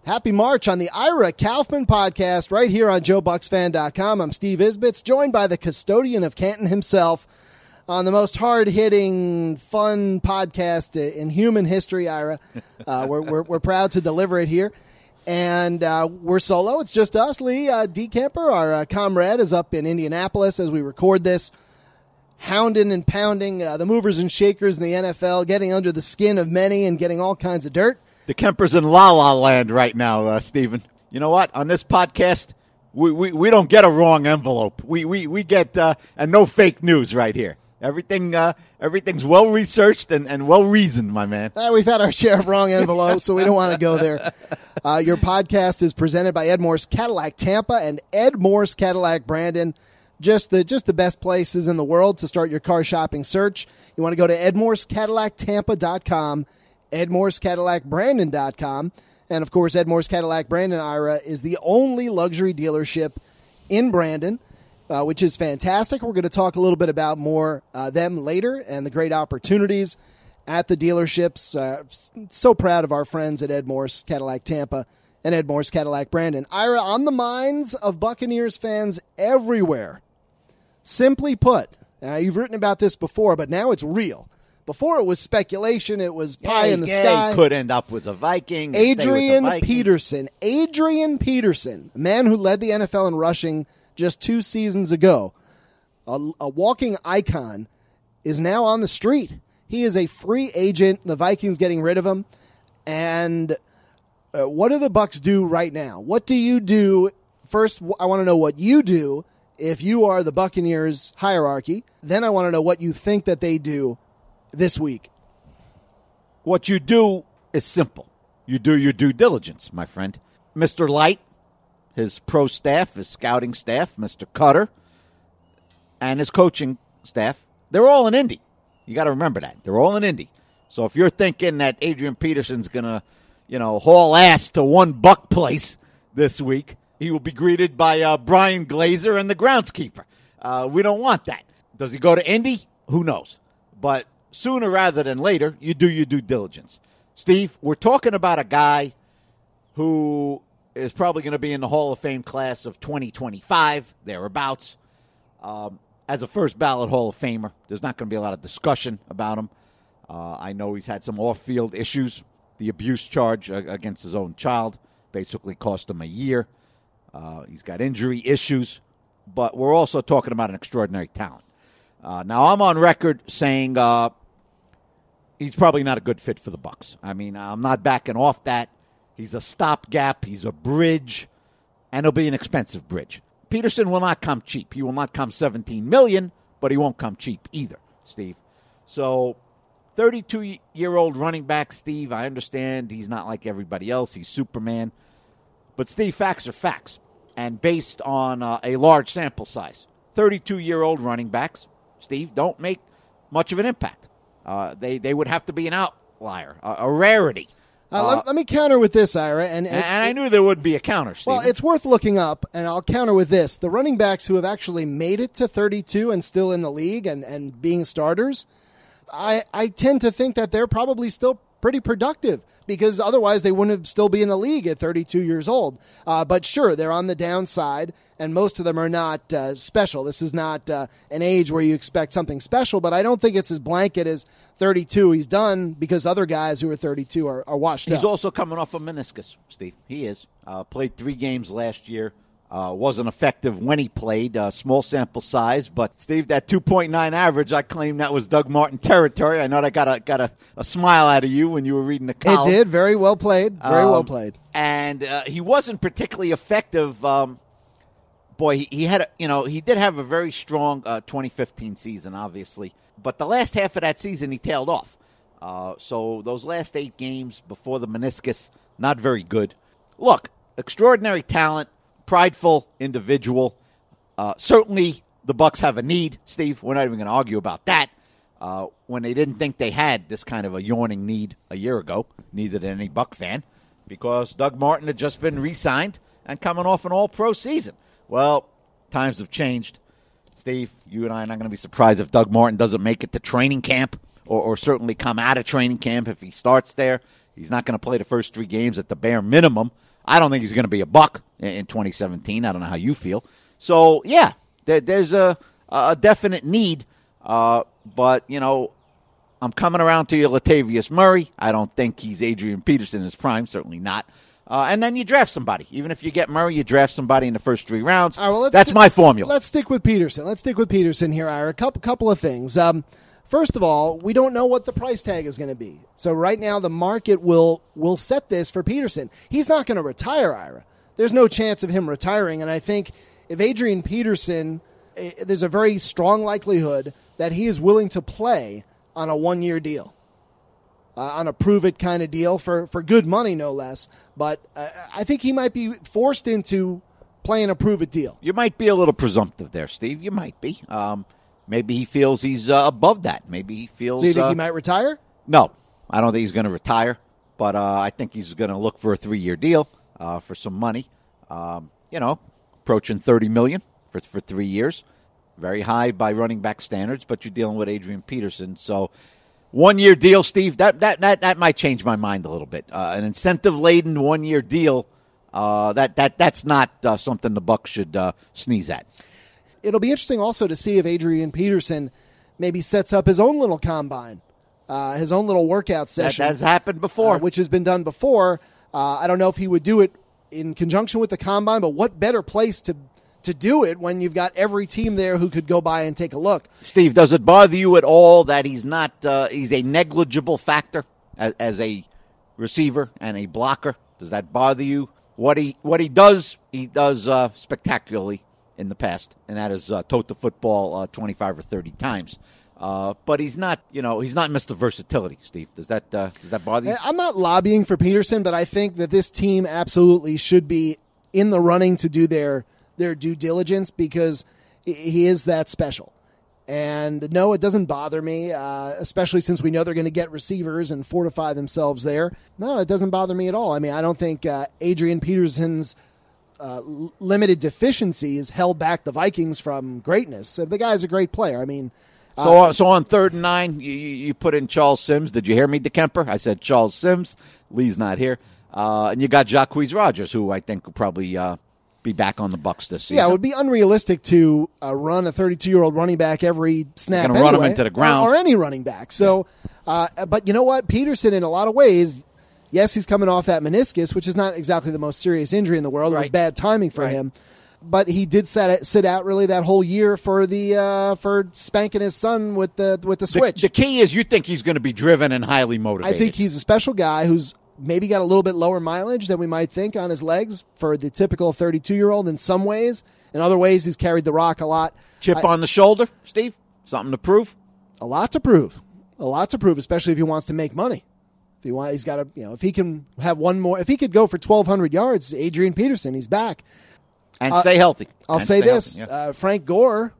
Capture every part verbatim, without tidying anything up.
Happy March on the Ira Kaufman podcast right here on Joe Bucks Fan dot com. I'm Steve Isbitz, joined by the custodian of Canton himself on the most hard-hitting, fun podcast in human history, Ira. Uh, we're, we're, we're proud to deliver it here. And uh, we're solo. It's just us. Lee uh, DeCamper, our uh, comrade, is up in Indianapolis as we record this, hounding and pounding uh, the movers and shakers in the N F L, getting under the skin of many and getting all kinds of dirt. The Kemper's in La La Land right now, uh, Stephen. You know what? On this podcast, we, we, we don't get a wrong envelope. We we we get uh, and no fake news right here. Everything uh, everything's well researched and, and well reasoned, my man. Uh, we've had our share of wrong envelopes, so we don't want to go there. Uh, your podcast is presented by Ed Morse Cadillac Tampa and Ed Morse Cadillac Brandon. Just the just the best places in the world to start your car shopping search. You want to go to ed morse cadillac tampa dot com. ed morse cadillac brandon dot com. And, of course, Ed Morse Cadillac Brandon, Ira, is the only luxury dealership in Brandon, uh, which is fantastic. We're going to talk a little bit about more uh, them later and the great opportunities at the dealerships. Uh, so proud of our friends at Ed Morse Cadillac Tampa and Ed Morse Cadillac Brandon. Ira, on the minds of Buccaneers fans everywhere, simply put, uh, you've written about this before, but now it's real. Before it was speculation, it was pie yeah, in the yeah, sky. He could end up with a Viking. Adrian with the Peterson. Adrian Peterson, a man who led the N F L in rushing just two seasons ago, a, a walking icon, is now on the street. He is a free agent. The Vikings getting rid of him. And uh, what do the Bucs do right now? What do you do? First, I want to know what you do if you are the Buccaneers hierarchy. Then I want to know what you think that they do this week. What you do is simple. You do your due diligence, my friend. Mister Light, his pro staff, his scouting staff, Mister Cutter, and his coaching staff, they're all in Indy. You got to remember that. They're all in Indy. So if you're thinking that Adrian Peterson's going to, you know, haul ass to one Buck place this week, he will be greeted by uh, Brian Glazer and the groundskeeper. Uh, we don't want that. Does he go to Indy? Who knows? But sooner rather than later, you do your due diligence. Steve, we're talking about a guy who is probably going to be in the Hall of Fame class of twenty twenty-five, thereabouts. Um, as a first ballot Hall of Famer, there's not going to be a lot of discussion about him. Uh, I know he's had some off-field issues. The abuse charge against his own child basically cost him a year. Uh, he's got injury issues. But we're also talking about an extraordinary talent. Uh, now, I'm on record saying uh, he's probably not a good fit for the Bucs. I mean, I'm not backing off that. He's a stopgap. He's a bridge, and he'll be an expensive bridge. Peterson will not come cheap. He will not come seventeen million dollars, but he won't come cheap either, Steve. So, thirty-two-year-old running back, Steve, I understand he's not like everybody else. He's Superman. But, Steve, facts are facts. And based on uh, a large sample size, thirty-two-year-old running backs, Steve, don't make much of an impact. Uh, they they would have to be an outlier, a, a rarity. Uh, let, let me counter with this, Ira. And, and, and I knew there would be a counter, Steve. Well, it's worth looking up, and I'll counter with this. The running backs who have actually made it to thirty-two and still in the league and, and being starters, I, I tend to think that they're probably still pretty productive because otherwise they wouldn't still be in the league at thirty-two years old. Uh, but sure, they're on the downside, and most of them are not uh, special. This is not uh, an age where you expect something special, but I don't think it's as blanket as thirty-two. He's done because other guys who are thirty-two are, are washed He's up. He's also coming off a meniscus, Steve. He is. Uh, played three games last year. Uh, wasn't effective when he played. Uh, small sample size, but Steve, that two point nine average, I claim that was Doug Martin territory. I know I got a got a, a smile out of you when you were reading the column. It did. Very well played. Very um, well played. And uh, he wasn't particularly effective. Um, boy, he, he had a, you know he did have a very strong uh, twenty fifteen season, obviously, but the last half of that season he tailed off. Uh, so those last eight games before the meniscus, not very good. Look, extraordinary talent. Prideful individual. Uh, certainly, the Bucs have a need, Steve. We're not even going to argue about that. Uh, when they didn't think they had this kind of a yawning need a year ago, neither did any Buck fan, because Doug Martin had just been re-signed and coming off an all-pro season. Well, times have changed. Steve, you and I are not going to be surprised if Doug Martin doesn't make it to training camp, or, or certainly come out of training camp if he starts there. He's not going to play the first three games at the bare minimum. I don't think he's going to be a buck in, in twenty seventeen. I don't know how you feel. So, yeah, there, there's a, a definite need. Uh, but, you know, I'm coming around to you, Latavius Murray. I don't think he's Adrian Peterson in his prime, certainly not. Uh, and then you draft somebody. Even if you get Murray, you draft somebody in the first three rounds. All right, well, let's That's sti- my formula. Let's stick with Peterson. Let's stick with Peterson here, Ira. A couple, couple of things. Um, first of all, we don't know what the price tag is going to be. So right now the market will will set this for Peterson. He's not going to retire, Ira. There's no chance of him retiring. And I think if Adrian Peterson, eh, there's a very strong likelihood that he is willing to play on a one-year deal. Uh, on a prove-it kind of deal for, for good money, no less. But uh, I think he might be forced into playing a prove-it deal. You might be a little presumptive there, Steve. You might be. Um, maybe he feels he's uh, above that. Maybe he feels... Do you think uh, he might retire? No, I don't think he's going to retire. But uh, I think he's going to look for a three-year deal uh, for some money. Um, you know, approaching thirty million dollars for, for three years. Very high by running back standards, but you're dealing with Adrian Peterson, so... One-year deal, Steve, that, that that that might change my mind a little bit. Uh, an incentive-laden one-year deal, uh, that, that that's not uh, something the Bucs should uh, sneeze at. It'll be interesting also to see if Adrian Peterson maybe sets up his own little combine, uh, his own little workout session. That has happened before. Uh, which has been done before. Uh, I don't know if he would do it in conjunction with the combine, but what better place to to do it when you've got every team there who could go by and take a look. Steve, does it bother you at all that he's not uh, he's a negligible factor as, as a receiver and a blocker? Does that bother you? What he what he does, he does uh, spectacularly in the past, and that is uh, tote the football uh, twenty-five or thirty times. Uh, but he's not, you know, he's not Mister Versatility, Steve. Does that uh, does that bother you? I'm not lobbying for Peterson, but I think that this team absolutely should be in the running to do their their due diligence because he is that special. And no, it doesn't bother me, uh, especially since we know they're going to get receivers and fortify themselves there. No, it doesn't bother me at all. I mean, I don't think uh, Adrian Peterson's uh, limited deficiencies held back the Vikings from greatness. The guy's a great player. I mean, So, uh, so on third and nine, you, you put in Charles Sims. Did you hear me, DeKemper? I said Charles Sims. Lee's not here. Uh, and you got Jacquizz Rodgers, who I think will probably uh, be back on the Bucs this season. Yeah, it would be unrealistic to uh, run a thirty-two-year-old running back every snap You're gonna anyway, run him into the ground. Or, or any running back. So, uh, but you know what? Peterson, in a lot of ways, yes, he's coming off that meniscus, which is not exactly the most serious injury in the world. It was Right. bad timing for Right. him. But he did sit, sit out really that whole year for the uh, for spanking his son with the with the The, switch. the key is you think he's going to be driven and highly motivated. I think he's a special guy who's maybe got a little bit lower mileage than we might think on his legs for the typical thirty-two-year-old in some ways. In other ways, he's carried the rock a lot. Chip I, on the shoulder, Steve? Something to prove? a lot to prove. A lot to prove, especially if he wants to make money. If he want, he's got to, you know, if he can have one more, if he could go for twelve hundred yards, Adrian Peterson, he's back. And Uh, stay healthy. I'll And say stay this: healthy, yeah. uh, Frank Gore,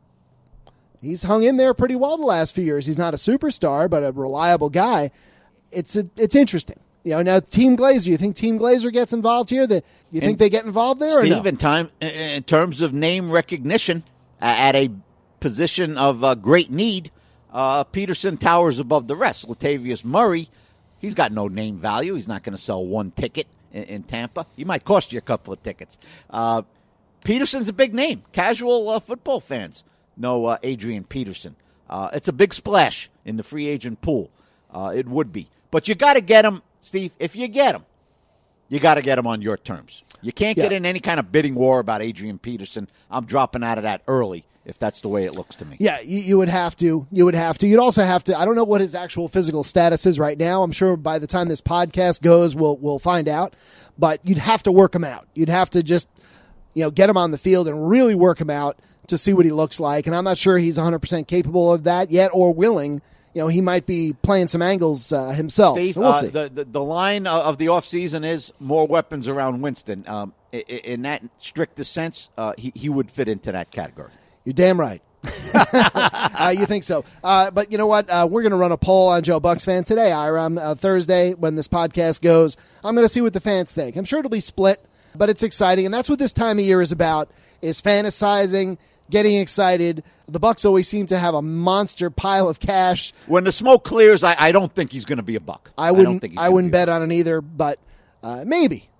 he's hung in there pretty well the last few years. He's not a superstar, but a reliable guy. It's a, it's interesting. You know, now Team Glazer. You think Team Glazer gets involved here? That you think And they get involved there? Steve, or no? in time, in terms of name recognition, uh, at a position of uh, great need, uh, Peterson towers above the rest. Latavius Murray, he's got no name value. He's not going to sell one ticket in, in Tampa. He might cost you a couple of tickets. Uh, Peterson's a big name. Casual uh, football fans know uh, Adrian Peterson. Uh, it's a big splash in the free agent pool. Uh, it would be. But you got to get him, Steve. If you get him, you got to get him on your terms. You can't get Yeah. in any kind of bidding war about Adrian Peterson. I'm dropping out of that early if that's the way it looks to me. Yeah, you, you would have to. You would have to. You'd also have to. I don't know what his actual physical status is right now. I'm sure by the time this podcast goes, we'll we'll find out. But you'd have to work him out. You'd have to just, you know, get him on the field and really work him out to see what he looks like. And I'm not sure he's one hundred percent capable of that yet or willing. You know, he might be playing some angles uh, himself. Steve, so we'll uh, see. the, the the line of the offseason is more weapons around Winston. Um, in, in that strictest sense, uh, he, he would fit into that category. You're damn right. uh, you think so. Uh, but you know what? Uh, we're going to run a poll on Joe Bucs fan today, Ira. Um, uh, Thursday, when this podcast goes, I'm going to see what the fans think. I'm sure it'll be split, but it's exciting. And that's what this time of year is about, is fantasizing, getting excited. The Bucs always seem to have a monster pile of cash. When the smoke clears, I, I don't think he's going to be a Buck. I don't wouldn't think he's I, gonna wouldn't be a bet on it either, but uh, maybe.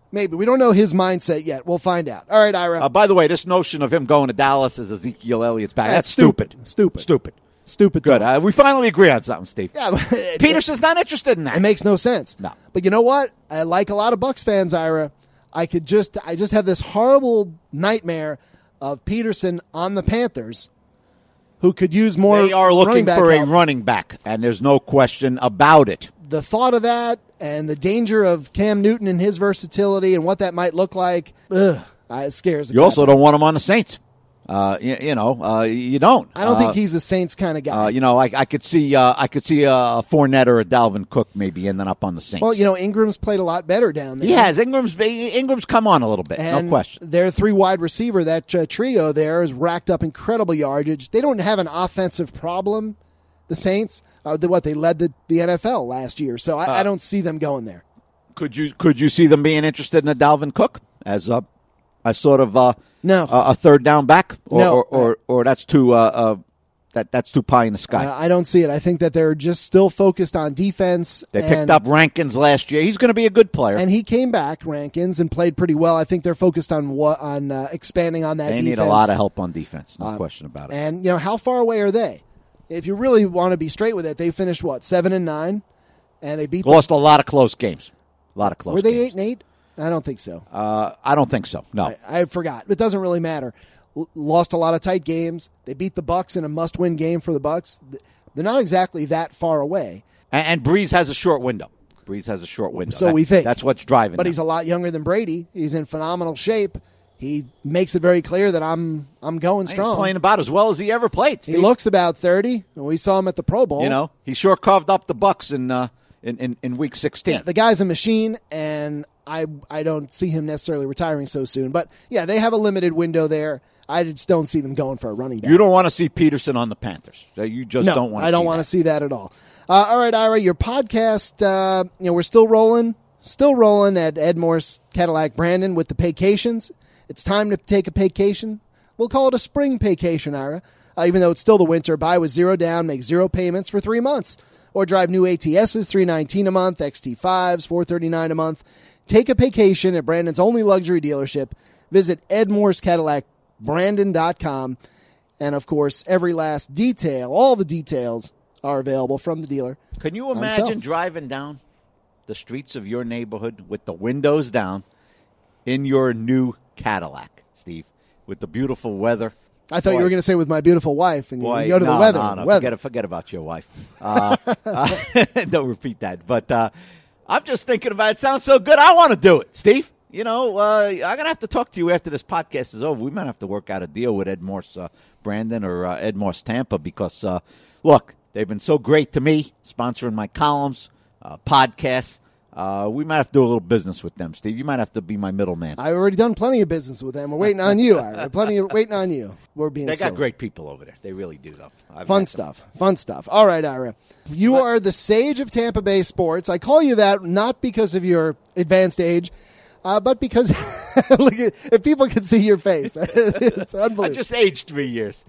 Maybe. We don't know his mindset yet. We'll find out. All right, Ira. Uh, by the way, this notion of him going to Dallas as Ezekiel Elliott's back, That's that's stupid. Stupid. Stupid. Stupid. Good. talk. Uh, we finally agree on something, Steve. Yeah, but it- Peterson's not interested in that. It makes no sense. No. But you know what? I like a lot of Bucs fans, Ira. I could just I just have this horrible nightmare of Peterson on the Panthers, who could use more. They are running looking back for a help. running back, and there's no question about it. The thought of that and the danger of Cam Newton and his versatility and what that might look like, ugh, it scares the You crap also out of don't want him on the Saints. Uh, you, you know, uh, you don't. me. I don't Uh, think he's a Saints kind of guy. Uh, you know, I, I could see, uh, I could see a Fournette or a Dalvin Cook maybe ending up on the Saints. well, you know, Ingram's played a lot better down there. he has Ingram's. Ingram's come on a little bit, And no question. their three wide receiver, that uh, trio there, has racked up incredible yardage. They don't have an offensive problem, the Saints. Uh, the, what they led the, the N F L last year, so I, Uh, I don't see them going there. Could you could you see them being interested in a Dalvin Cook as a, a sort of uh, No. a, a third down back, or No. or, or, or that's too uh, uh, that that's too pie in the sky. Uh, I don't see it. I think that they're just still focused on defense. they and, picked up Rankins last year. He's going to be a good player. and he came back, Rankins, and played pretty well. I think they're focused on what on uh, expanding on that. they defense. need a lot of help on defense, no Uh, question about it. And you know, how far away are they? If you really want to be straight with it, they finished what seven and nine, and they beat. The, Lost a lot of close games. A lot of close. were they games. eight and eight? I don't think so. Uh, I don't think so. No. I, I forgot. It doesn't really matter. L- lost a lot of tight games. They beat the Bucks in a must-win game for the Bucks. They're not exactly that far away. And, and Breeze has a short window. Breeze has a short window. So That- we think. That's what's driving But them. he's a lot younger than Brady. He's in phenomenal shape. He makes it very clear that I'm I'm going He's strong. playing about as well as he ever played, He Steve. looks about thirty. We saw him at the Pro Bowl. You know, he sure carved up the Bucks in uh, in, in, in week sixteen. Yeah, the guy's a machine, and I I don't see him necessarily retiring so soon. But yeah, they have a limited window there. I just don't see them going for a running back. You don't want to see Peterson on the Panthers. You just no, don't want to I don't see want that. to see that at all. Uh, all right, Ira, your podcast, uh, you know, we're still rolling, still rolling at Ed Morse Cadillac Brandon with the paycations. It's time to take a paycation. We'll call it a spring paycation, Ira. Uh, even though it's still the winter, buy with zero down, make zero payments for three months. Or drive new A T S's, three nineteen a month, X T fives, four thirty-nine a month. Take a paycation at Brandon's only luxury dealership. Visit Ed Morse Cadillac Brandon dot com. And, of course, every last detail, all the details are available from the dealer. Can you imagine himself. driving down the streets of your neighborhood with the windows down in your new Cadillac, Steve, with the beautiful weather? I thought Boy. you were going to say with my beautiful wife, and you, Boy, you go to no, the weather. No, no, weather. Forget, forget about your wife. Uh, uh, don't repeat that. But uh, I'm just thinking about it. It sounds so good. I want to do it, Steve. You know, uh, I'm going to have to talk to you after this podcast is over. We might have to work out a deal with Ed Morse uh, Brandon or uh, Ed Morse Tampa because, uh, look, they've been so great to me, sponsoring my columns, uh, podcasts. Uh, we might have to do a little business with them, Steve. You might have to be my middleman. I've already done plenty of business with them. We're waiting on you, Ira. Plenty of waiting on you. We're being They got silly. great people over there. They really do, though. I've Fun met them. stuff. Fun stuff. All right, Ira. You What? are the sage of Tampa Bay sports. I call you that not because of your advanced age, uh, but because look at, if people can see your face, it's unbelievable. I just aged three years.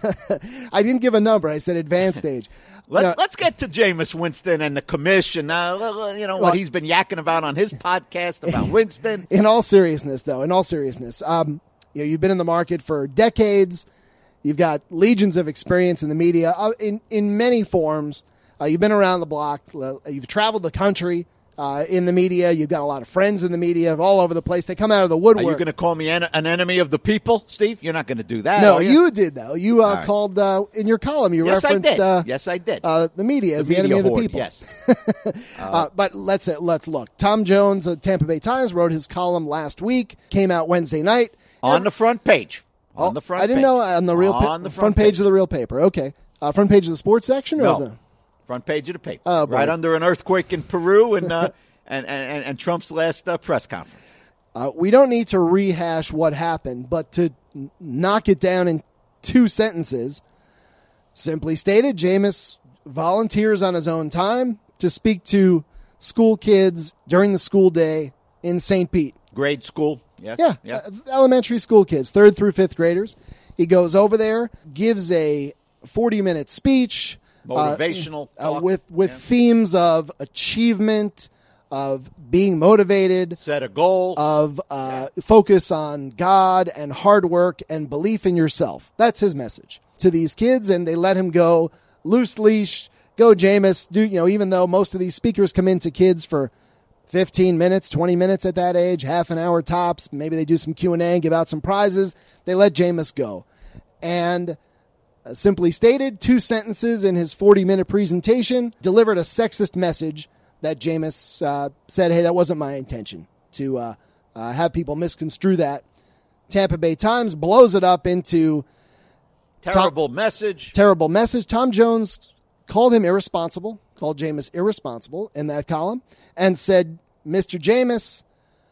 I didn't give a number. I said advanced age. Let's Now, let's get to Jameis Winston and the commission. Uh, you know Well- what he's been yakking about on his podcast about Winston. in all seriousness, though, in all seriousness, um, you know, you've been in the market for decades. You've got legions of experience in the media uh, in in many forms. Uh, you've been around the block. Uh, You've traveled the country uh, in the media. You've got a lot of friends in the media all over the place. They come out of the Are woodwork. you going to call me an, an enemy of the people, Steve? You're not going to do that. no, are you did though. You uh, All right. called uh, in your column. You Yes, I referenced did. Uh, yes, I did. uh, the media as the, media enemy of the horde, people. Yes. Uh, but let's let's look. Tom Jones of Tampa Bay Times wrote his column last week. Came out Wednesday night. On the front page. On Oh, the front. I didn't page. know on the real pa- on the front, page, of the real paper. Okay, uh, front page of the sports section or No. the Front page of the paper. Oh, boy. right under an earthquake in Peru and uh, and, and and Trump's last uh, press conference. Uh, we don't need to rehash what happened, but to n- knock it down in two sentences, simply stated, Jameis volunteers on his own time to speak to school kids during the school day in Saint Pete. Grade school. Yes. Yeah, Yeah. uh, elementary school kids, third through fifth graders. He goes over there, gives a forty-minute speech. uh, Motivational uh, talk. with with Yeah. themes of achievement, of being motivated, set a goal, of uh, yeah. focus on God and hard work and belief in yourself. That's his message to these kids, and they let him go loose leash. Go, Jameis. Do you know? Even though most of these speakers come into kids for fifteen minutes, twenty minutes at that age, half an hour tops. Maybe they do some Q and A and give out some prizes. They let Jameis go. And uh, simply stated, two sentences in his forty-minute presentation delivered a sexist message that Jameis uh, said, hey, that wasn't my intention to uh, uh, have people misconstrue that. Tampa Bay Times blows it up into terrible Tom, message. Terrible message. Tom Jones called him irresponsible, called Jameis irresponsible in that column, and said, Mister Jameis,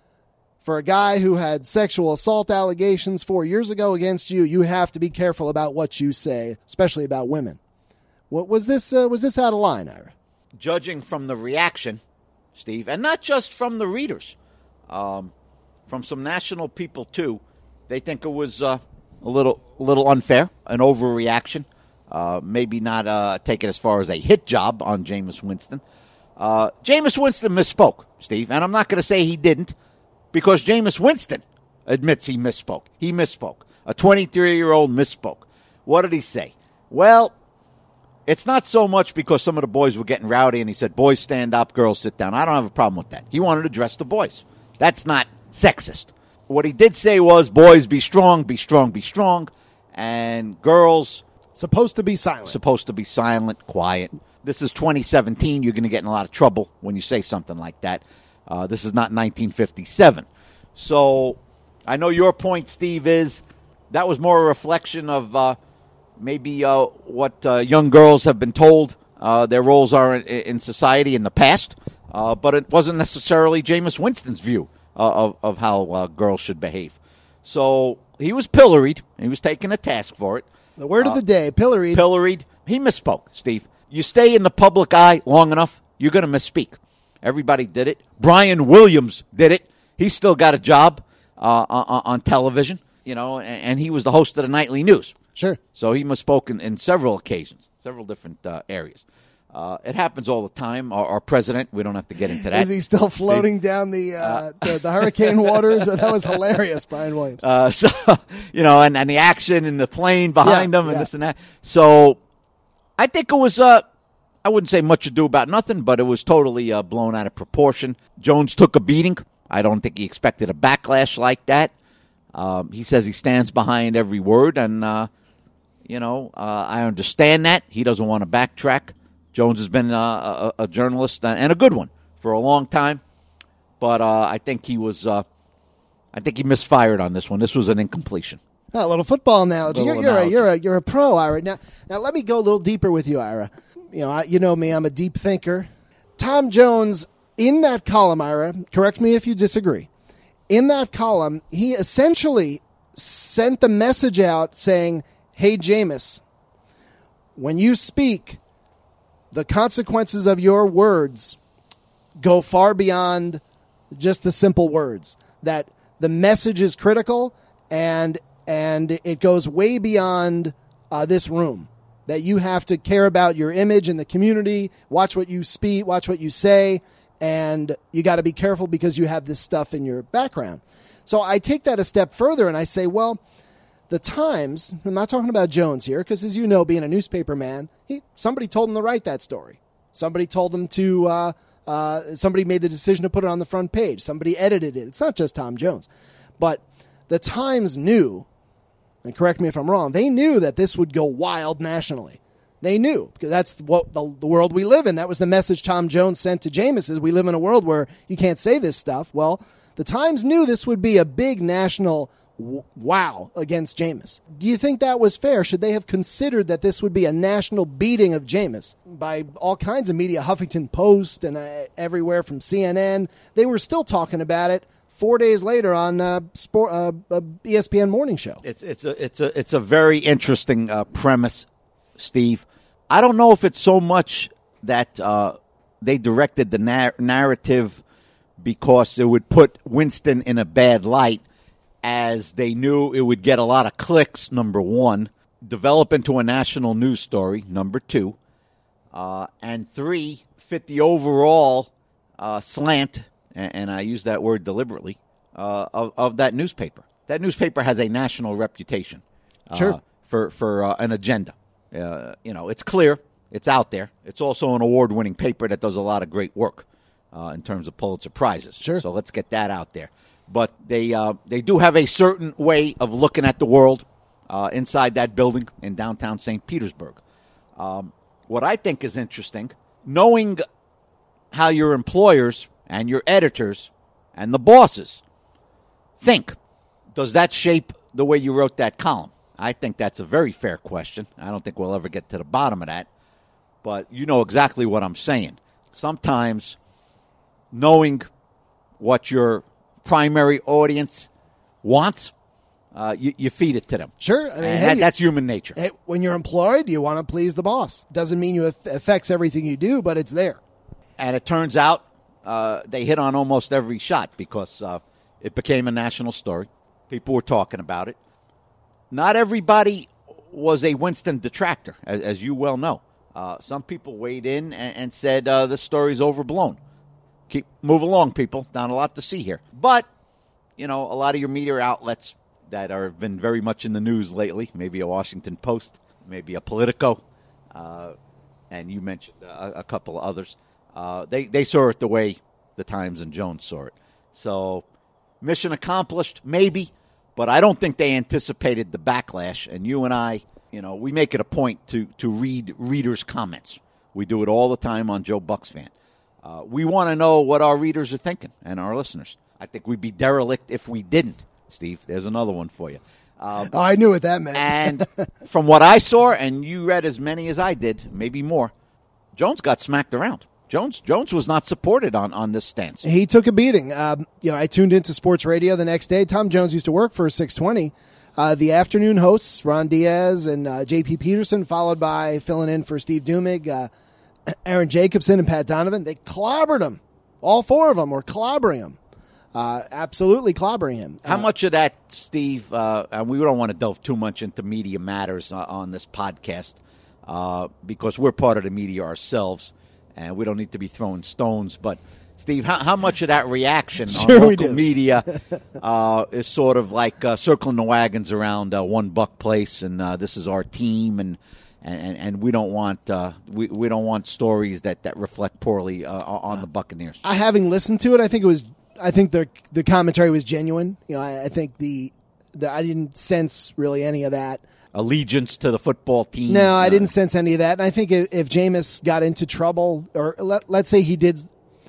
for a guy who had sexual assault allegations four years ago against you, you have to be careful about what you say, especially about women. What was this? Uh, was this out of line, Ira? Judging from the reaction, Steve, and not just from the readers, um, from some national people too, they think it was uh, a little, a little unfair, an overreaction. Uh, maybe not uh, take it as far as a hit job on Jameis Winston. Uh, Jameis Winston misspoke, Steve, and I'm not going to say he didn't, because Jameis Winston admits he misspoke. He misspoke. A twenty-three-year-old misspoke. What did he say? Well, it's not so much because some of the boys were getting rowdy and he said, boys stand up, girls sit down. I don't have a problem with that. He wanted to address the boys. That's not sexist. What he did say was, boys, be strong, be strong, be strong, and girls... Supposed to be silent. Supposed to be silent, quiet. This is twenty seventeen. You're going to get in a lot of trouble when you say something like that. Uh, this is not nineteen fifty-seven. So I know your point, Steve, is that was more a reflection of uh, maybe uh, what uh, young girls have been told uh, their roles are in, in society in the past. Uh, but it wasn't necessarily Jameis Winston's view uh, of, of how uh, girls should behave. So he was pilloried. He was taking a task for it. The word of the day, pilloried. Pilloried. He misspoke, Steve. You stay in the public eye long enough, you're going to misspeak. Everybody did it. Brian Williams did it. He's still got a job uh, on, on television, you know, and, and he was the host of the nightly news. Sure. So he misspoke in, in several occasions, several different uh, areas. Uh, it happens all the time. Our, our president, we don't have to get into that. Is he still floating Steve? down the, uh, uh, the the hurricane waters? That was hilarious, Brian Williams. Uh, so, you know, and, and the action and the plane behind yeah, him and yeah. this and that. So I think it was, uh, I wouldn't say much ado about nothing, but it was totally uh, blown out of proportion. Jones took a beating. I don't think he expected a backlash like that. Um, he says he stands behind every word, and, uh, you know, uh, I understand that. He doesn't want to backtrack. Jones has been uh, a, a journalist and a good one for a long time, but uh, I think he was, uh, I think he misfired on this one. This was an incompletion. Oh, a little football analogy. Little you're, you're, analogy. A, you're a you're a pro, Ira. Now, now let me go a little deeper with you, Ira. You know, I, you know me. I'm a deep thinker. Tom Jones in that column, Ira. Correct me if you disagree. In that column, he essentially sent the message out saying, "Hey, Jameis, when you speak, the consequences of your words go far beyond just the simple words. That the message is critical, and and it goes way beyond uh, this room. That you have to care about your image in the community, watch what you speak, watch what you say, and you got to be careful because you have this stuff in your background." So I take that a step further and I say, well, the Times, I'm not talking about Jones here, because as you know, being a newspaper man, he, somebody told him to write that story. Somebody told him to, uh, uh, somebody made the decision to put it on the front page. Somebody edited it. It's not just Tom Jones. But the Times knew, and correct me if I'm wrong, they knew that this would go wild nationally. They knew, because that's what the, the world we live in. That was the message Tom Jones sent to Jameis, is we live in a world where you can't say this stuff. Well, the Times knew this would be a big national wow against Jameis. Do you think that was fair? Should they have considered that this would be a national beating of Jameis by all kinds of media, Huffington Post and uh, everywhere from C N N? They were still talking about it four days later on uh, sport, uh, uh, E S P N morning show. It's it's a it's a it's a very interesting uh, premise, Steve. I don't know if it's so much that uh, they directed the nar- narrative because it would put Winston in a bad light, as they knew it would get a lot of clicks, number one, develop into a national news story, number two, uh, and three, fit the overall uh, slant, and, and I use that word deliberately, uh, of, of that newspaper. That newspaper has a national reputation uh, sure. for, for uh, an agenda. Uh, you know, it's clear. It's out there. It's also an award-winning paper that does a lot of great work uh, in terms of Pulitzer Prizes. Sure. So let's get that out there. But they uh, they do have a certain way of looking at the world uh, inside that building in downtown Saint Petersburg. Um, what I think is interesting, knowing how your employers and your editors and the bosses think, does that shape the way you wrote that column? I think that's a very fair question. I don't think we'll ever get to the bottom of that. But you know exactly what I'm saying. Sometimes knowing what your primary audience wants, uh, you, you feed it to them. Sure. I mean, and hey, that, that's human nature. Hey, when you're employed, you want to please the boss. Doesn't mean you it affects everything you do, but it's there. And it turns out uh, they hit on almost every shot because uh, it became a national story. People were talking about it. Not everybody was a Winston detractor, as, as you well know. Uh, some people weighed in and, and said uh, this story's overblown. Keep move along, people. Not a lot to see here. But, you know, a lot of your media outlets that are, have been very much in the news lately, maybe a Washington Post, maybe a Politico, uh, and you mentioned a, a couple of others, uh, they, they saw it the way the Times and Jones saw it. So, mission accomplished, maybe. But I don't think they anticipated the backlash. And you and I, you know, we make it a point to to read readers' comments. We do it all the time on Joe Bucks Fan. Uh, we want to know what our readers are thinking and our listeners. I think we'd be derelict if we didn't, Steve. There's another one for you. Um, oh, I knew what that meant. And from what I saw, and you read as many as I did, maybe more, Jones got smacked around. Jones Jones was not supported on, on this stance. He took a beating. Um, you know, I tuned into sports radio the next day. Tom Jones used to work for six twenty. Uh, the afternoon hosts, Ron Diaz and uh, J P Peterson, followed by filling in for Steve Dumig, uh, Aaron Jacobson and Pat Donovan, they clobbered him. All four of them were clobbering him. Uh, absolutely clobbering him. How uh, much of that, Steve, uh, and we don't want to delve too much into media matters uh, on this podcast uh, because we're part of the media ourselves, and we don't need to be throwing stones. But, Steve, how, how much of that reaction sure on we local do. media uh, is sort of like uh, circling the wagons around uh, One Buck Place, and uh, this is our team, and and, and we don't want uh, we we don't want stories that, that reflect poorly uh, on the Buccaneers. I, having listened to it, I think it was. I think the the commentary was genuine. You know, I, I think the, the I didn't sense really any of that. Allegiance to the football team. No, I uh, didn't sense any of that. And I think if, if Jameis got into trouble, or let, let's say he did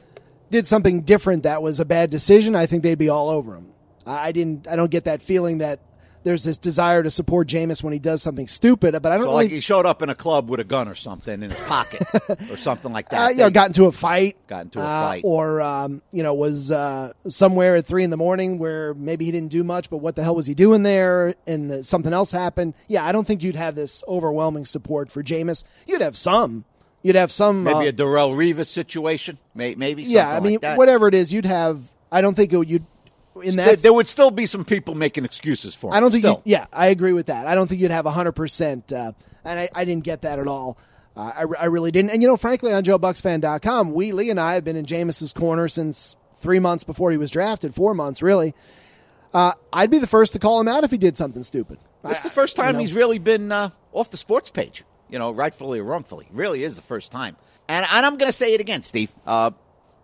did something different that was a bad decision, I think they'd be all over him. I, I didn't. I don't get that feeling that there's this desire to support Jameis when he does something stupid. But I don't so really, like he showed up in a club with a gun or something in his pocket or something like that. Uh, you know, got into a fight. Got into a uh, fight. Or, um, you know, was uh, somewhere at three in the morning where maybe he didn't do much, but what the hell was he doing there? And the, something else happened. Yeah, I don't think you'd have this overwhelming support for Jameis. You'd have some. You'd have some. Maybe uh, a Darrelle Revis situation. Maybe, maybe yeah, something I mean, like that. whatever it is, you'd have. I don't think it, you'd. In there, that, there would still be some people making excuses for him. I don't think. Still. You, yeah, I agree with that. I don't think you'd have a hundred percent. And I, I didn't get that at all. Uh, I, I really didn't. And you know, frankly, on Joe Bucks Fan dot com, we Lee and I have been in Jameis's corner since three months before he was drafted. Four months, really. Uh, I'd be the first to call him out if he did something stupid. It's I, the first time you know. he's really been uh, off the sports page. You know, rightfully or wrongfully, really is the first time. And, and I'm going to say it again, Steve. Uh,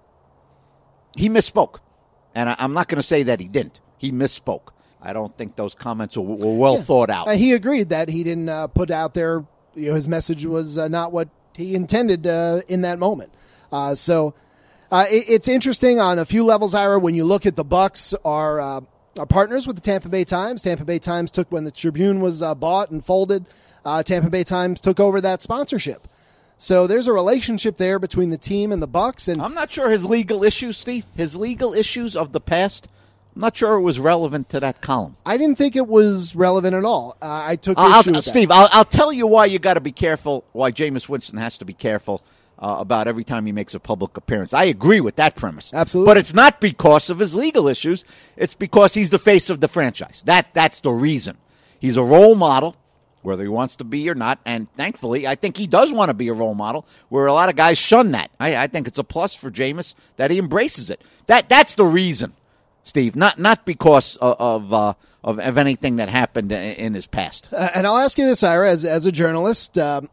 he misspoke, and I, I'm not going to say that he didn't. He misspoke. I don't think those comments were, were well Yeah. thought out. Uh, he agreed that he didn't uh, put out there. You know, his message was uh, not what he intended uh, in that moment. Uh, so uh, it, it's interesting on a few levels, Ira. When you look at the Bucks, are uh, are partners with the Tampa Bay Times. Tampa Bay Times took when the Tribune was uh, bought and folded. Uh, Tampa Bay Times took over that sponsorship. So there's a relationship there between the team and the Bucks. And I'm not sure his legal issues, Steve, his legal issues of the past. I'm not sure it was relevant to that column. I didn't think it was relevant at all. Uh, I took I'll, issue with Steve, that. I'll, I'll tell you why you got to be careful, why Jameis Winston has to be careful uh, about every time he makes a public appearance. I agree with that premise. Absolutely. But it's not because of his legal issues. It's because he's the face of the franchise. That That's the reason. He's a role model. whether he wants to be or not. And thankfully, I think he does want to be a role model, where a lot of guys shun that. I, I think it's a plus for Jameis that he embraces it. That That's the reason, Steve, not not because of of, uh, of, of anything that happened in, in his past. Uh, and I'll ask you this, Ira, as, as a journalist, um,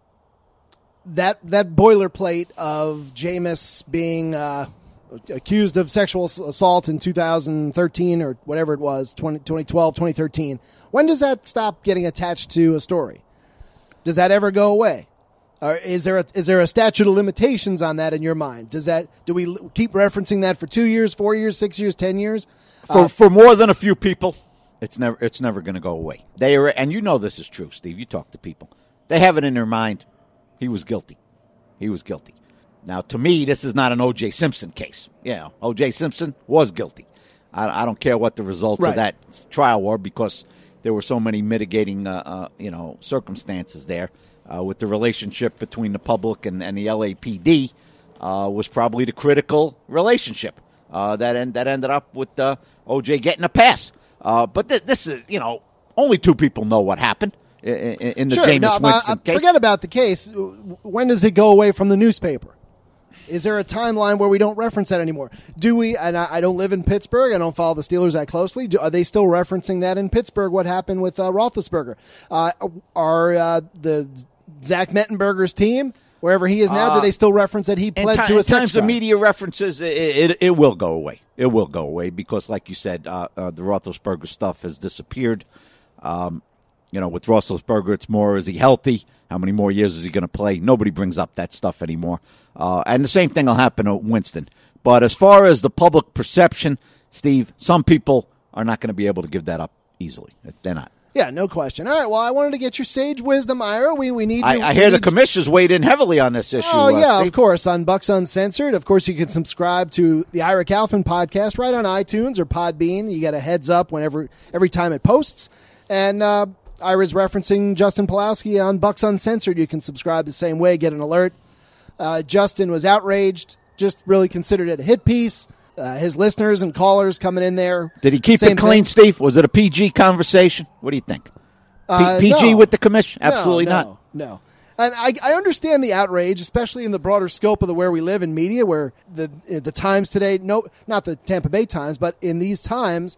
that, that boilerplate of Jameis being uh, accused of sexual assault in two thousand thirteen or whatever it was, twenty twelve, twenty thirteen, when does that stop getting attached to a story? Does that ever go away? Or is there a, is there a statute of limitations on that in your mind? Does that do we keep referencing that for two years, four years, six years, ten years? For Uh, for more than a few people, it's never it's never going to go away. They are, and you know this is true, Steve. You talk to people; they have it in their mind. He was guilty. He was guilty. Now, to me, this is not an O J Simpson case. Yeah, O J Simpson was guilty. I, I don't care what the results Right. of that trial were, because there were so many mitigating, uh, uh, you know, circumstances there. Uh, with the relationship between the public and, and the L A P D, uh, was probably the critical relationship uh, that en- that ended up with uh, O J getting a pass. Uh, but th- this is, you know, only two people know what happened in, in, in the sure, Jameis no, Winston uh, case. Forget about the case. When does it go away from the newspaper? Is there a timeline where we don't reference that anymore? Do we, and I, I don't live in Pittsburgh, I don't follow the Steelers that closely, do, are they still referencing that in Pittsburgh, what happened with uh, Roethlisberger? Uh, are uh, the Zach Mettenberger's team, wherever he is now, Uh, do they still reference that he pled in, ti- to a in sex times of crime? media references, it, it, it will go away. It will go away because, like you said, uh, uh, the Roethlisberger stuff has disappeared. Um, you know, with Roethlisberger, it's more, is he healthy? How many more years is he going to play? Nobody brings up that stuff anymore. Uh, and the same thing will happen to Winston. But as far as the public perception, Steve, some people are not going to be able to give that up easily. They're not. Yeah, no question. All right, well, I wanted to get your sage wisdom, Ira. We we need. I, you, I we hear the need- commissioners weighed in heavily on this issue. Oh, uh, yeah, Steve. of course, on Bucks Uncensored. Of course, you can subscribe to the Ira Kaufman podcast right on iTunes or Podbean. You get a heads up whenever every time it posts. And uh, Ira's referencing Justin Pulaski on Bucks Uncensored. You can subscribe the same way, get an alert. Uh, Justin was outraged, just really considered it a hit piece. Uh, his listeners and callers coming in there. Did he keep same it clean, thing. Steve? Was it a P G conversation? What do you think? P- Uh, P G no. with the commission? Absolutely no, not. No, no. And I, I understand the outrage, especially in the broader scope of the where we live in media, where the the Times today, no, not the Tampa Bay Times, but in these times,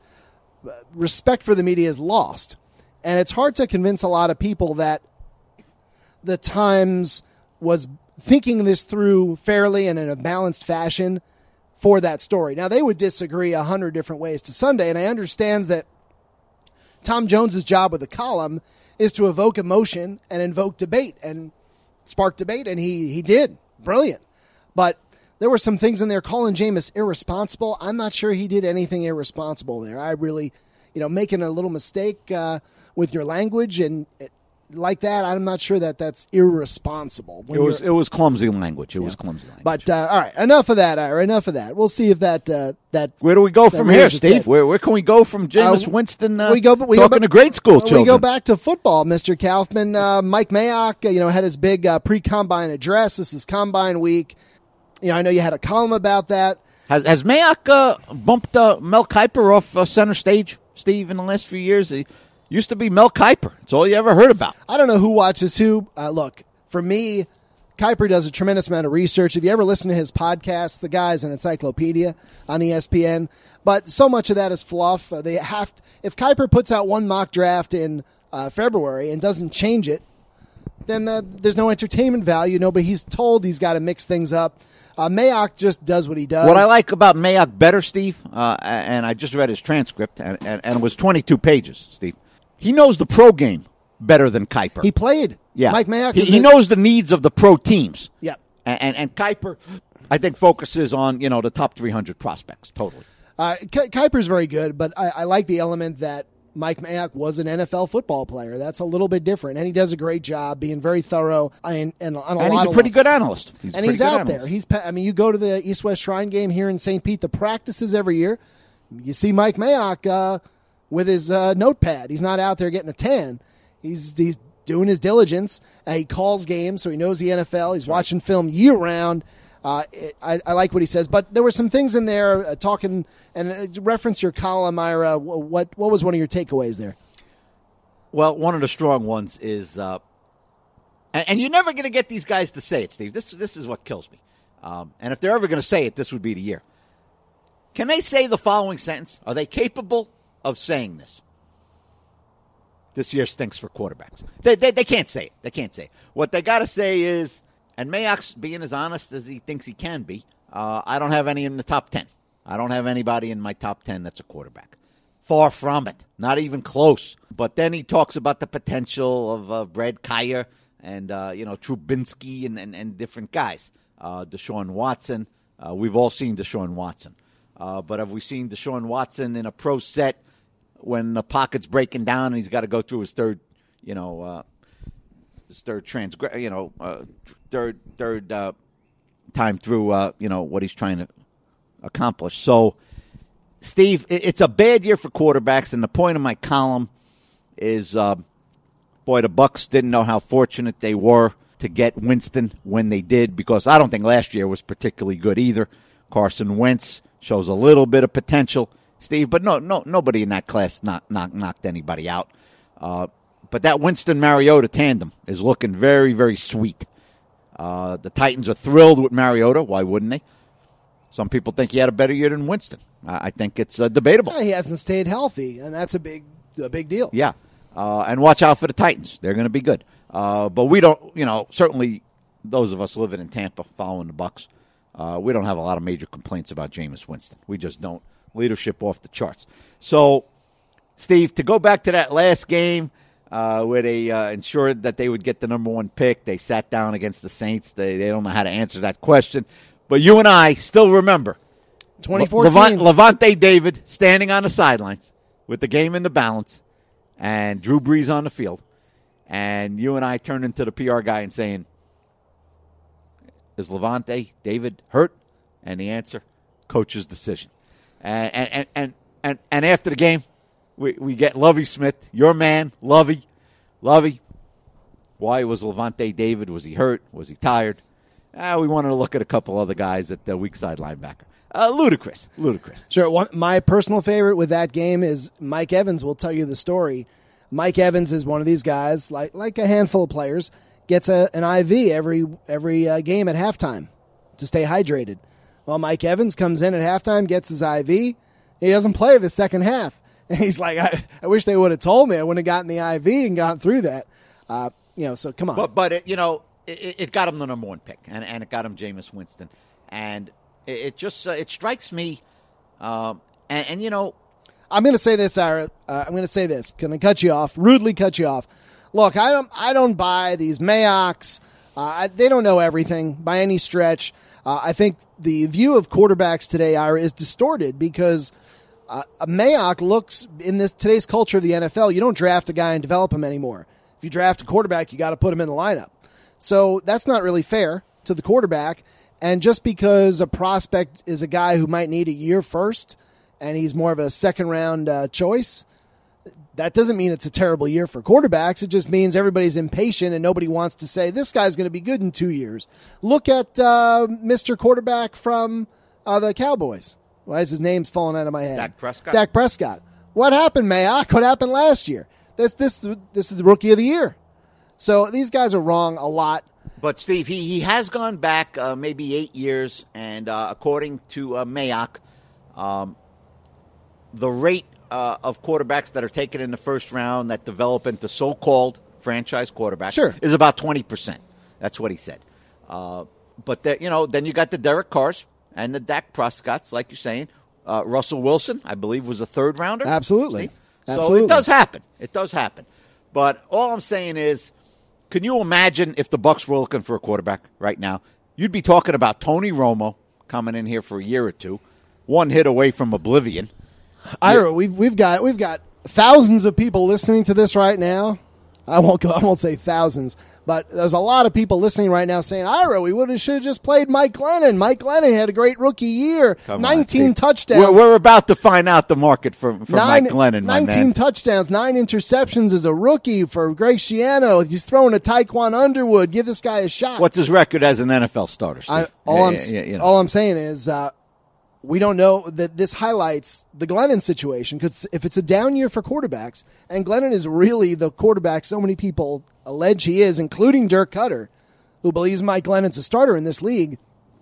respect for the media is lost. And it's hard to convince a lot of people that the Times was thinking this through fairly and in a balanced fashion for that story. Now, they would disagree a hundred different ways to Sunday, and I understand that Tom Jones's job with a column is to evoke emotion and invoke debate and spark debate, and he he did. Brilliant. But there were some things in there calling Jameis irresponsible. I'm not sure he did anything irresponsible there. I really, you know, making a little mistake uh, with your language and uh, like that, I'm not sure that that's irresponsible. When It was you're- it was clumsy language. It was clumsy language. But, uh, all right, enough of that, Ira, enough of that. We'll see if that... Uh, that where do we go that from here, rears its Steve? head. Where where can we go from Jameis Uh, Winston uh, we go, we talking go, ba- to grade school children? We go back to football, Mister Kaufman. Uh, Mike Mayock, uh, you know, had his big uh, pre-combine address. This is Combine Week. You know, I know you had a column about that. Has, has Mayock uh, bumped uh, Mel Kiper off uh, center stage, Steve, in the last few years? He used to be Mel Kiper. It's all you ever heard about. I don't know who watches who. Uh, look, for me, Kiper does a tremendous amount of research. If you ever listen to his podcast, the guy's an encyclopedia on E S P N. But so much of that is fluff. Uh, they have to, if Kiper puts out one mock draft in uh, February and doesn't change it, then uh, there's no entertainment value. No, but he's told he's got to mix things up. Uh, Mayock just does what he does. What I like about Mayock better, Steve, uh, and I just read his transcript, and, and, and it was twenty-two pages, Steve. He knows the pro game better than Kiper. He played. Yeah. Mike Mayock. He, is he a- knows the needs of the pro teams. Yeah. And, and and Kiper, I think, focuses on, you know, the top three hundred prospects. Totally. Uh, K- Kuiper's very good, but I, I like the element that Mike Mayock was an N F L football player. That's a little bit different, and he does a great job being very thorough and, and on a And lot he's a of pretty levels. good analyst. He's a And pretty he's good out analyst. there. He's. pa- I mean, you go to the East West Shrine game here in Saint Pete. The practices every year. You see Mike Mayock uh, with his uh, notepad. He's not out there getting a tan. He's he's doing his diligence. Uh, he calls games, so he knows the N F L. He's watching film year round. Uh, it, I, I like what he says, but there were some things in there uh, talking and uh, reference your column, Ira. What what was one of your takeaways there? Well, one of the strong ones is, uh, and, and you're never going to get these guys to say it, Steve. This this is what kills me. Um, and if they're ever going to say it, this would be the year. Can they say the following sentence? Are they capable of saying this? This year stinks for quarterbacks. They they, they can't say it. They can't say it. What they got to say is, and Mayock's being as honest as he thinks he can be, uh, I don't have any in the top ten. I don't have anybody in my top ten that's a quarterback. Far from it. Not even close. But then he talks about the potential of uh, Brad Kyer and, uh, you know, Trubinsky and, and, and different guys. Uh, Deshaun Watson. Uh, we've all seen Deshaun Watson. Uh, but have we seen Deshaun Watson in a pro set when the pocket's breaking down and he's got to go through his third, you know, uh, his third transgress, you know, uh, third third uh, time through, uh, you know, what he's trying to accomplish. So, Steve, it's a bad year for quarterbacks, and the point of my column is, uh, boy, the Bucs didn't know how fortunate they were to get Winston when they did, because I don't think last year was particularly good either. Carson Wentz shows a little bit of potential, Steve, but no, no, nobody in that class knocked, knocked, knocked anybody out. Uh, but that Winston-Mariota tandem is looking very, very sweet. Uh, the Titans are thrilled with Mariota. Why wouldn't they? Some people think he had a better year than Winston. I think it's uh, debatable. Yeah, he hasn't stayed healthy, and that's a big, a big deal. Yeah, uh, and watch out for the Titans; they're going to be good. Uh, but we don't, you know, certainly those of us living in Tampa, following the Bucs, uh, we don't have a lot of major complaints about Jameis Winston. We just don't. Leadership off the charts. So, Steve, to go back to that last game uh, where they uh, ensured that they would get the number one pick, they sat down against the Saints. They they don't know how to answer that question, but you and I still remember. twenty fourteen. Levant, Levante David standing on the sidelines with the game in the balance and Drew Brees on the field. And you and I turned into the P R guy and saying, is Levante David hurt? And the answer, coach's decision. And and and, and, and after the game, we, we get Lovie Smith, your man, Lovie. Lovie, why was Levante David? Was he hurt? Was he tired? Uh, we wanted to look at a couple other guys at the weak side linebacker. Uh, ludicrous. Ludicrous. Sure. One, my personal favorite with that game is Mike Evans will tell you the story. Mike Evans is one of these guys, like like a handful of players, gets a, an I V every every uh, game at halftime to stay hydrated. Well, Mike Evans comes in at halftime, gets his I V. He doesn't play the second half. And he's like, I, I wish they would have told me. I wouldn't have gotten the I V and gotten through that. Uh, you know, so come on. But, but it, you know, it, it got him the number one pick, and, and it got him Jameis Winston. And it, it just uh, it strikes me, um, and, and, you know. I'm going to say this, Ira. Uh, I'm going to say this. Going to cut you off, rudely cut you off. Look, I don't I don't buy these Mayocks. Uh, I, they don't know everything by any stretch. Uh, I think the view of quarterbacks today, Ira, is distorted because uh, a Mayock looks, in this today's culture of the N F L, you don't draft a guy and develop him anymore. If you draft a quarterback, you got to put him in the lineup. So that's not really fair to the quarterback. And just because a prospect is a guy who might need a year first and he's more of a second-round uh, choice, that doesn't mean it's a terrible year for quarterbacks. It just means everybody's impatient and nobody wants to say, this guy's going to be good in two years. Look at uh, Mister Quarterback from uh, the Cowboys. Why is his name's falling out of my head? Dak Prescott. Dak Prescott. What happened, Mayock? What happened last year? This this this is the rookie of the year. So these guys are wrong a lot. But, Steve, he, he has gone back uh, maybe eight years, and uh, according to uh, Mayock, um, the rate uh, of quarterbacks that are taken in the first round that develop into so-called franchise quarterbacks sure. is about twenty percent. That's what he said. Uh, but, the, you know, then you got the Derek Carrs and the Dak Prescotts, like you're saying. Uh, Russell Wilson, I believe, was a third-rounder. Absolutely. So Absolutely. it does happen. It does happen. But all I'm saying is, can you imagine if the Bucs were looking for a quarterback right now? You'd be talking about Tony Romo coming in here for a year or two, one hit away from oblivion. Ira, we've we've got we've got thousands of people listening to this right now. I won't go. I won't say thousands, but there's a lot of people listening right now saying, "Ira, we would have should have just played Mike Glennon. Mike Glennon had a great rookie year, Come nineteen on, touchdowns. We're, we're about to find out the market for, for nine, Mike Glennon, my nineteen man. touchdowns, nine interceptions as a rookie for Greg Schiano. He's throwing a Taekwon Underwood. Give this guy a shot. What's his record as an N F L starter, Steve? I, all Yeah, I'm yeah, yeah, you know. all I'm saying is, uh, we don't know that this highlights the Glennon situation, because if it's a down year for quarterbacks, and Glennon is really the quarterback so many people allege he is, including Dirk Cutter, who believes Mike Glennon's a starter in this league,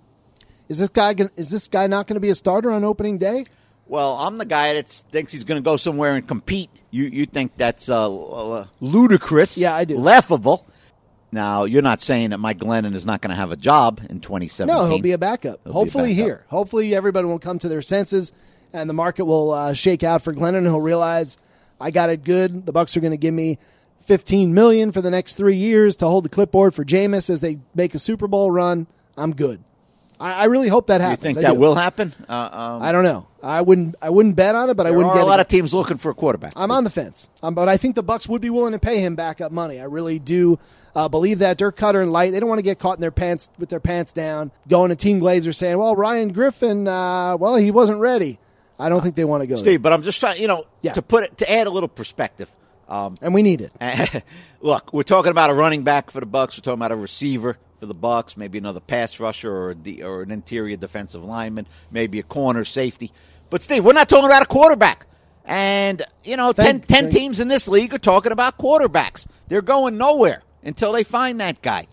is this guy gonna, is this guy not going to be a starter on opening day? Well, I'm the guy that thinks he's going to go somewhere and compete. You you think that's uh, ludicrous? Yeah, I do. Laughable. Now, you're not saying that Mike Glennon is not going to have a job in twenty seventeen. No, he'll be a backup. He'll Hopefully be a backup. here. Hopefully everybody will come to their senses and the market will uh, shake out for Glennon, and he'll realize I got it good. The Bucs are going to give me fifteen million dollars for the next three years to hold the clipboard for Jameis as they make a Super Bowl run. I'm good. I, I really hope that happens. You think I that do. will happen? Uh, um, I don't know. I wouldn't. I wouldn't bet on it, but I there wouldn't are get a lot it. of teams looking for a quarterback. I'm on the fence, um, but I think the Bucs would be willing to pay him backup money. I really do uh, believe that. Dirk Cutter and Light, they don't want to get caught in their pants with their pants down, going to Team Glazer saying, "Well, Ryan Griffin, uh, well, he wasn't ready." I don't think they want to go Steve, there. but I'm just trying, you know, Yeah. to put it to add a little perspective. Um, And we need it. Look, we're talking about a running back for the Bucs. We're talking about a receiver for the Bucs, maybe another pass rusher or, a de- or an interior defensive lineman, maybe a corner safety. But, Steve, we're not talking about a quarterback. And, you know, Thank- ten, ten thank- teams in this league are talking about quarterbacks. They're going nowhere until they find that guy.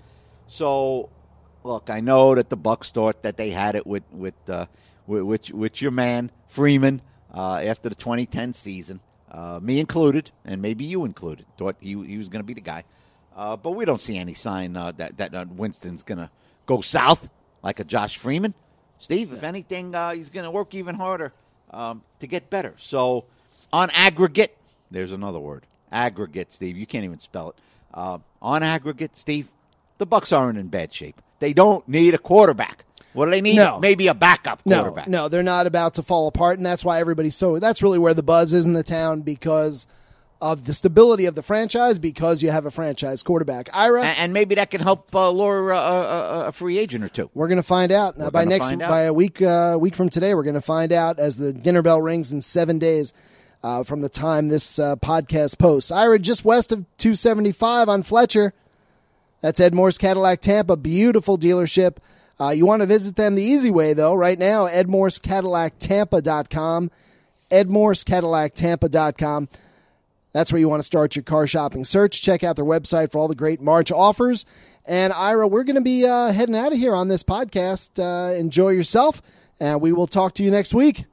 So, look, I know that the Bucs thought that they had it with with uh, with, with, with your man, Freeman, uh, after the twenty ten season. Uh, me included, and maybe you included, thought he, he was going to be the guy. Uh, but we don't see any sign uh, that, that uh, Winston's going to go south like a Josh Freeman. Steve, if anything, uh, he's going to work even harder um, to get better. So on aggregate, there's another word, aggregate, Steve. You can't even spell it. Uh, on aggregate, Steve, the Bucs aren't in bad shape. They don't need a quarterback. What do they need? No. Maybe a backup quarterback. No, no, they're not about to fall apart, and that's why everybody's so. That's really where the buzz is in the town, because of the stability of the franchise, because you have a franchise quarterback. Ira, And, and maybe that can help uh, lure uh, a, a free agent or two. we're going to find out. Now, We're by gonna next find out. by a week uh, week from today, we're going to find out as the dinner bell rings in seven days uh, from the time this uh, podcast posts. Ira, just west of two seventy-five on Fletcher. That's Ed Moore's Cadillac Tampa, beautiful dealership. Uh, you want to visit them the easy way, though, right now, ed morse cadillac tampa dot com, ed morse cadillac tampa dot com. That's where you want to start your car shopping search. Check out their website for all the great March offers. And, Ira, we're going to be uh, heading out of here on this podcast. Uh, enjoy yourself, and we will talk to you next week.